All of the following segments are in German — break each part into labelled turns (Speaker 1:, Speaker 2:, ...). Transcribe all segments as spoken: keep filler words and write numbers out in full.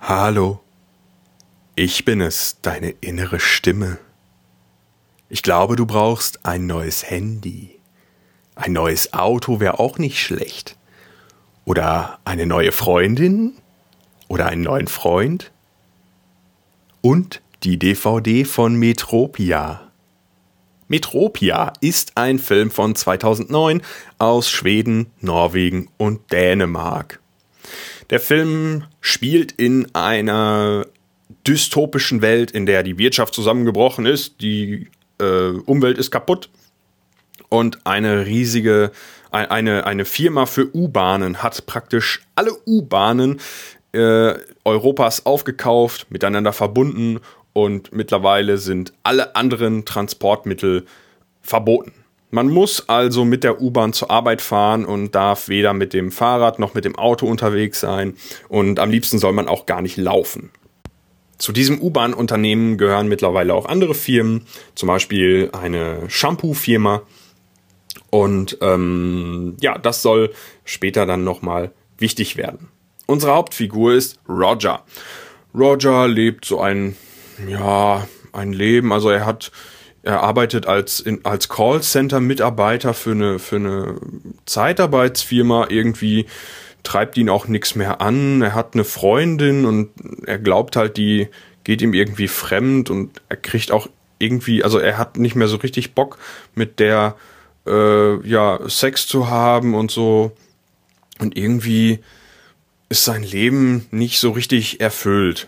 Speaker 1: Hallo, ich bin es, deine innere Stimme. Ich glaube, du brauchst ein neues Handy. Ein neues Auto wäre auch nicht schlecht. Oder eine neue Freundin? Oder einen neuen Freund? Und die D V D von Metropia. Metropia ist ein Film von zweitausendneun aus Schweden, Norwegen und Dänemark. Der Film spielt in einer dystopischen Welt, in der die Wirtschaft zusammengebrochen ist, die äh, Umwelt ist kaputt und eine riesige, eine, eine Firma für U-Bahnen hat praktisch alle U-Bahnen äh, Europas aufgekauft, miteinander verbunden und mittlerweile sind alle anderen Transportmittel verboten. Man muss also mit der U-Bahn zur Arbeit fahren und darf weder mit dem Fahrrad noch mit dem Auto unterwegs sein. Und am liebsten soll man auch gar nicht laufen. Zu diesem U-Bahn-Unternehmen gehören mittlerweile auch andere Firmen, zum Beispiel eine Shampoo-Firma. Und ähm, ja, das soll später dann nochmal wichtig werden. Unsere Hauptfigur ist Roger. Roger lebt so ein, ja, ein Leben, also er hat... Er arbeitet als, in, als Callcenter-Mitarbeiter für eine, für eine Zeitarbeitsfirma. Irgendwie treibt ihn auch nichts mehr an. Er hat eine Freundin und er glaubt halt, die geht ihm irgendwie fremd und er kriegt auch irgendwie, also er hat nicht mehr so richtig Bock, mit der äh, ja Sex zu haben und so. Und irgendwie ist sein Leben nicht so richtig erfüllt.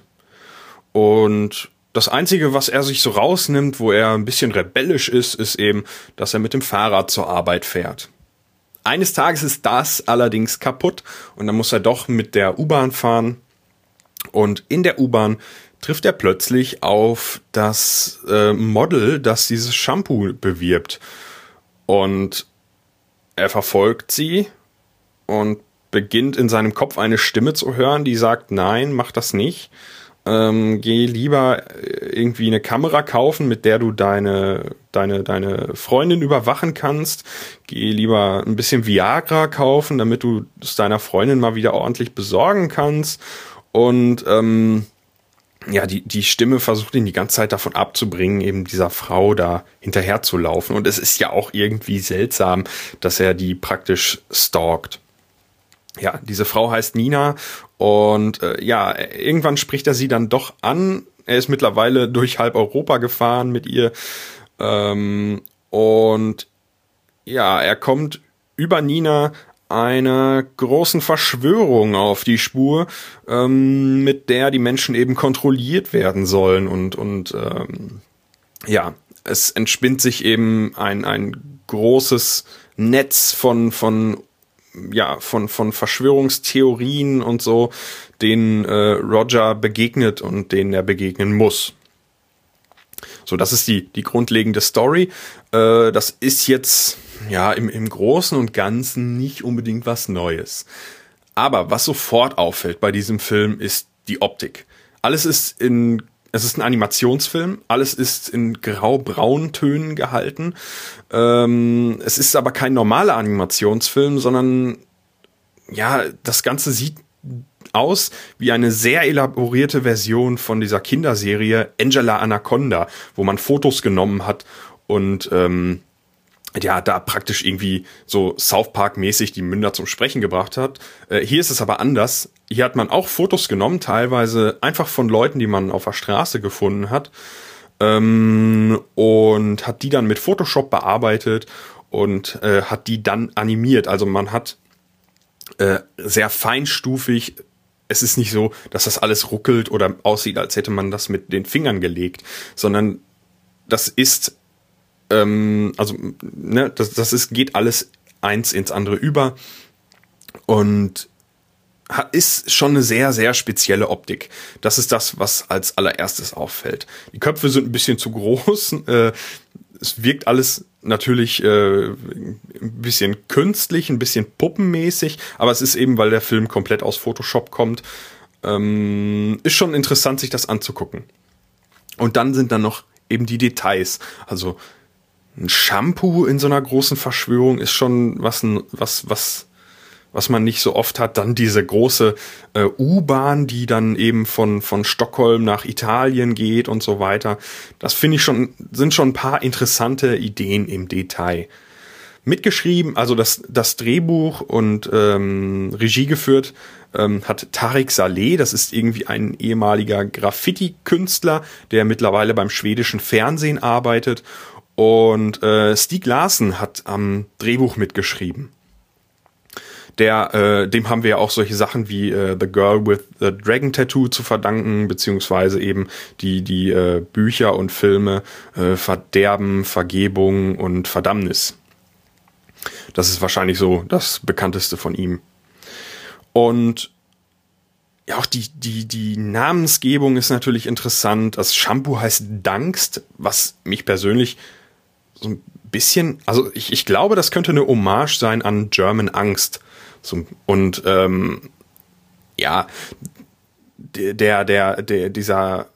Speaker 1: Und das Einzige, was er sich so rausnimmt, wo er ein bisschen rebellisch ist, ist eben, dass er mit dem Fahrrad zur Arbeit fährt. Eines Tages ist das allerdings kaputt und dann muss er doch mit der U-Bahn fahren. Und in der U-Bahn trifft er plötzlich auf das äh, Model, das dieses Shampoo bewirbt. Und er verfolgt sie und beginnt in seinem Kopf eine Stimme zu hören, die sagt, nein, mach das nicht. Ähm, geh lieber irgendwie eine Kamera kaufen, mit der du deine, deine, deine Freundin überwachen kannst. Geh lieber ein bisschen Viagra kaufen, damit du es deiner Freundin mal wieder ordentlich besorgen kannst. Und ähm, ja, die, die Stimme versucht ihn die ganze Zeit davon abzubringen, eben dieser Frau da hinterher zu laufen. Und es ist ja auch irgendwie seltsam, dass er die praktisch stalkt. Ja, diese Frau heißt Nina und äh, ja, irgendwann spricht er sie dann doch an. Er ist mittlerweile durch halb Europa gefahren mit ihr ähm, und ja, er kommt über Nina einer großen Verschwörung auf die Spur, ähm, mit der die Menschen eben kontrolliert werden sollen und und ähm, ja, es entspinnt sich eben ein ein großes Netz von von ja, von, von Verschwörungstheorien und so, denen äh, Roger begegnet und denen er begegnen muss. So, das ist die, die grundlegende Story. Äh, das ist jetzt, ja, im, im Großen und Ganzen nicht unbedingt was Neues. Aber was sofort auffällt bei diesem Film ist die Optik. Alles ist in Es ist ein Animationsfilm, alles ist in grau-braun Tönen gehalten. Ähm, es ist aber kein normaler Animationsfilm, sondern ja, das Ganze sieht aus wie eine sehr elaborierte Version von dieser Kinderserie Angela Anaconda, wo man Fotos genommen hat und ähm, ja, da praktisch irgendwie so South Park-mäßig die Münder zum Sprechen gebracht hat. Äh, hier ist es aber anders. Hier hat man auch Fotos genommen, teilweise einfach von Leuten, die man auf der Straße gefunden hat, ähm, und hat die dann mit Photoshop bearbeitet und äh, hat die dann animiert. Also man hat äh, sehr feinstufig, es ist nicht so, dass das alles ruckelt oder aussieht, als hätte man das mit den Fingern gelegt, sondern das ist Ähm, also, ne, das, das ist, geht alles eins ins andere über und hat, ist schon eine sehr, sehr spezielle Optik. Das ist das, was als allererstes auffällt. Die Köpfe sind ein bisschen zu groß, äh, es wirkt alles natürlich äh, ein bisschen künstlich, ein bisschen puppenmäßig, aber es ist eben, weil der Film komplett aus Photoshop kommt, ähm, ist schon interessant, sich das anzugucken. Und dann sind da noch eben die Details, also ein Shampoo in so einer großen Verschwörung ist schon was, was, was, was man nicht so oft hat. Dann diese große äh, U-Bahn, die dann eben von von Stockholm nach Italien geht und so weiter. Das finde ich schon, sind schon ein paar interessante Ideen im Detail. Mitgeschrieben, also das das Drehbuch und ähm, Regie geführt ähm, hat Tareq Saleh. Das ist irgendwie ein ehemaliger Graffiti-Künstler, der mittlerweile beim schwedischen Fernsehen arbeitet. Und äh, Stieg Larsson hat am Drehbuch mitgeschrieben. Der, äh, dem haben wir ja auch solche Sachen wie äh, The Girl with the Dragon Tattoo zu verdanken, beziehungsweise eben die die äh, Bücher und Filme äh, Verderben, Vergebung und Verdammnis. Das ist wahrscheinlich so das bekannteste von ihm. Und ja, auch die die die Namensgebung ist natürlich interessant. Das Shampoo heißt Dankst, was mich persönlich so ein bisschen, also ich ich glaube, das könnte eine Hommage sein an German Angst. Und ähm, ja, der, der, der, dieser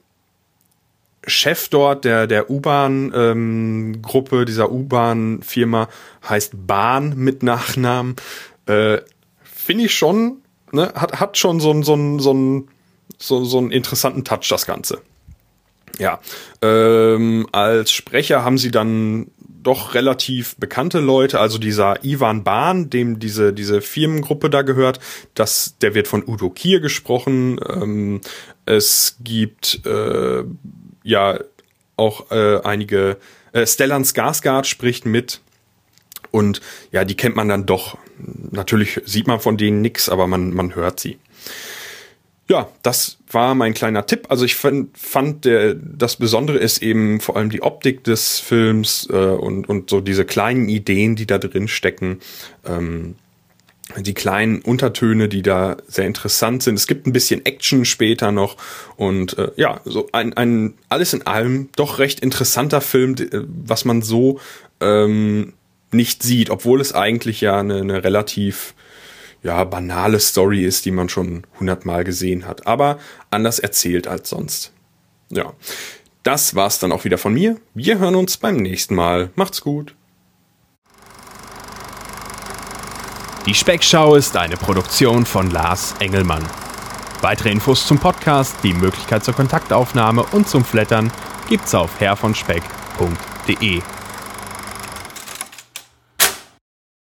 Speaker 1: Chef dort, der, der U-Bahn-Gruppe, ähm, dieser U-Bahn-Firma heißt Bahn mit Nachnamen. Äh, Finde ich schon, ne, hat, hat schon so einen, so einen, so einen, so, so einen interessanten Touch, das Ganze. Ja, ähm, als Sprecher haben sie dann doch relativ bekannte Leute, also dieser Ivan Bahn, dem diese diese Firmengruppe da gehört, das, der wird von Udo Kier gesprochen. Ähm, es gibt äh, ja auch äh, einige, äh, Stellan Skarsgård spricht mit und ja, die kennt man dann doch. Natürlich sieht man von denen nix, aber man man hört sie. Ja, das war mein kleiner Tipp. Also ich fand, fand der, das Besondere ist eben vor allem die Optik des Films äh, und, und so diese kleinen Ideen, die da drin stecken. Ähm, die kleinen Untertöne, die da sehr interessant sind. Es gibt ein bisschen Action später noch und äh, ja, so ein, ein alles in allem doch recht interessanter Film, was man so ähm, nicht sieht, obwohl es eigentlich ja eine, eine relativ ja, banale Story ist, die man schon hundertmal gesehen hat, aber anders erzählt als sonst. Ja, das war's dann auch wieder von mir. Wir hören uns beim nächsten Mal. Macht's gut.
Speaker 2: Die Speckschau ist eine Produktion von Lars Engelmann. Weitere Infos zum Podcast, die Möglichkeit zur Kontaktaufnahme und zum Flattern gibt's auf herr von speck punkt de.